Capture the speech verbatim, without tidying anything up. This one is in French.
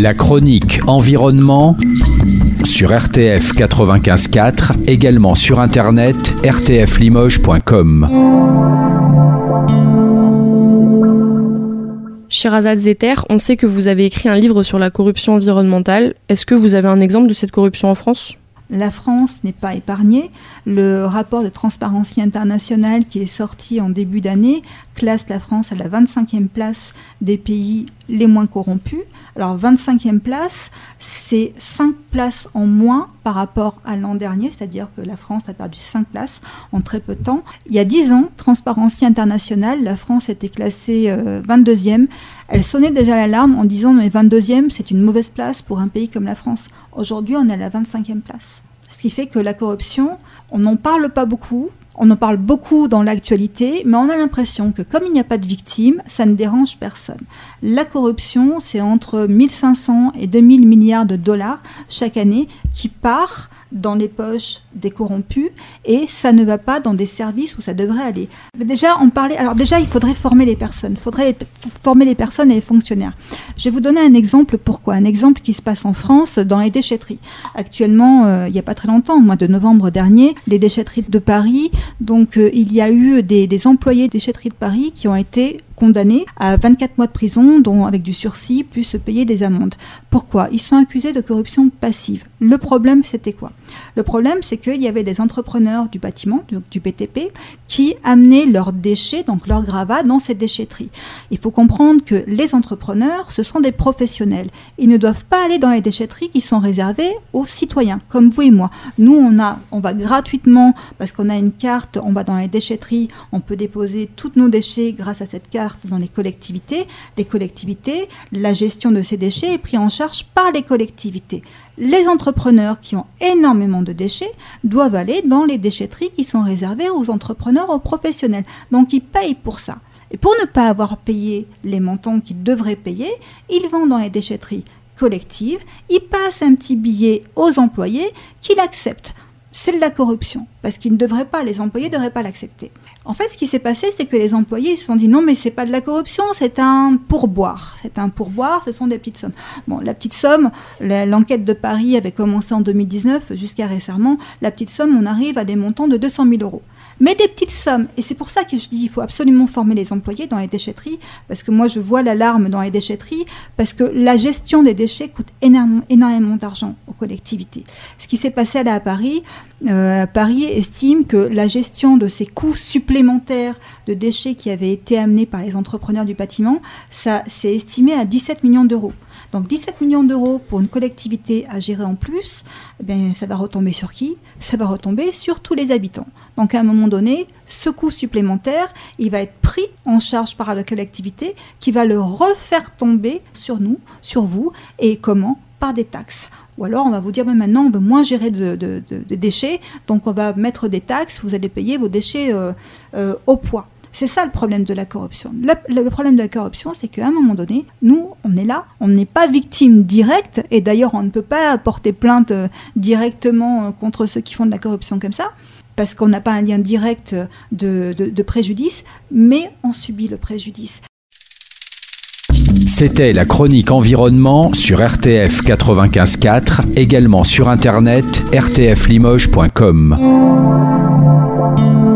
La chronique environnement sur R T F quatre-vingt-quinze quatre, également sur internet r t f limoges point com. Sherazade Zeter, on sait que vous avez écrit un livre sur la corruption environnementale. Est-ce que vous avez un exemple de cette corruption en France ? La France n'est pas épargnée. Le rapport de Transparency International qui est sorti en début d'année classe la France à la vingt-cinquième place des pays les moins corrompus. Alors vingt-cinquième place, c'est cinq places en moins par rapport à l'an dernier, c'est-à-dire que la France a perdu cinq places en très peu de temps. Il y a dix ans, Transparency International, la France était classée euh, vingt-deuxième. Elle sonnait déjà l'alarme en disant mais vingt-deuxième, c'est une mauvaise place pour un pays comme la France. Aujourd'hui, on est à la vingt-cinquième place. Ce qui fait que la corruption, on n'en parle pas beaucoup. On en parle beaucoup dans l'actualité, mais on a l'impression que comme il n'y a pas de victimes, ça ne dérange personne. La corruption, c'est entre mille cinq cents et deux mille milliards de dollars chaque année qui part dans les poches des corrompus et ça ne va pas dans des services où ça devrait aller. Mais déjà, on parlait, alors déjà, il faudrait former les personnes. Il faudrait les, former les personnes et les fonctionnaires. Je vais vous donner un exemple. Pourquoi ? Un exemple qui se passe en France dans les déchetteries. Actuellement, euh, il n'y a pas très longtemps, au mois de novembre dernier, les déchetteries de Paris, donc euh, il y a eu des, des employés des déchetteries de Paris qui ont été condamnés à vingt-quatre mois de prison, dont avec du sursis, plus se payer des amendes. Pourquoi ? Ils sont accusés de corruption passive. Le problème, c'était quoi ? Le problème, c'est qu'il y avait des entrepreneurs du bâtiment, du, du B T P, qui amenaient leurs déchets, donc leurs gravats, dans ces déchetteries. Il faut comprendre que les entrepreneurs, ce sont des professionnels. Ils ne doivent pas aller dans les déchetteries qui sont réservées aux citoyens, comme vous et moi. Nous, on, a, on va gratuitement, parce qu'on a une carte, on va dans les déchetteries, on peut déposer tous nos déchets grâce à cette carte dans les collectivités. Les collectivités, la gestion de ces déchets est prise en charge par les collectivités. Les entrepreneurs qui ont énormément de déchets doivent aller dans les déchetteries qui sont réservées aux entrepreneurs, aux professionnels. Donc ils payent pour ça. Et pour ne pas avoir payé les montants qu'ils devraient payer, ils vont dans les déchetteries collectives, ils passent un petit billet aux employés qui l'acceptent. C'est de la corruption, parce qu'ils ne devraient pas, les employés ne devraient pas l'accepter. En fait, ce qui s'est passé, c'est que les employés se sont dit non, mais c'est pas de la corruption, c'est un pourboire. C'est un pourboire, ce sont des petites sommes. Bon, la petite somme, la, l'enquête de Paris avait commencé en deux mille dix-neuf, jusqu'à récemment, la petite somme, on arrive à des montants de deux cent mille euros. Mais des petites sommes, et c'est pour ça que je dis il faut absolument former les employés dans les déchetteries, parce que moi je vois l'alarme dans les déchetteries, parce que la gestion des déchets coûte énormément, énormément d'argent aux collectivités. Ce qui s'est passé là à Paris, euh, Paris estime que la gestion de ces coûts supplémentaires de déchets qui avaient été amenés par les entrepreneurs du bâtiment, ça s'est estimé à dix-sept millions d'euros. Donc dix-sept millions d'euros pour une collectivité à gérer en plus, eh bien, ça va retomber sur qui ? Ça va retomber sur tous les habitants. Donc à un moment donné, ce coût supplémentaire, il va être pris en charge par la collectivité qui va le refaire tomber sur nous, sur vous. Et comment ? Par des taxes. Ou alors on va vous dire, mais maintenant on veut moins gérer de, de, de, de déchets, donc on va mettre des taxes, vous allez payer vos déchets euh, euh, au poids. C'est ça le problème de la corruption. Le, le problème de la corruption, c'est qu'à un moment donné, nous, on est là, on n'est pas victime directe, et d'ailleurs, on ne peut pas porter plainte directement contre ceux qui font de la corruption comme ça, parce qu'on n'a pas un lien direct de, de, de préjudice, mais on subit le préjudice. C'était la chronique environnement sur R T F quatre-vingt-quinze quatre, également sur internet r t f limoges point com.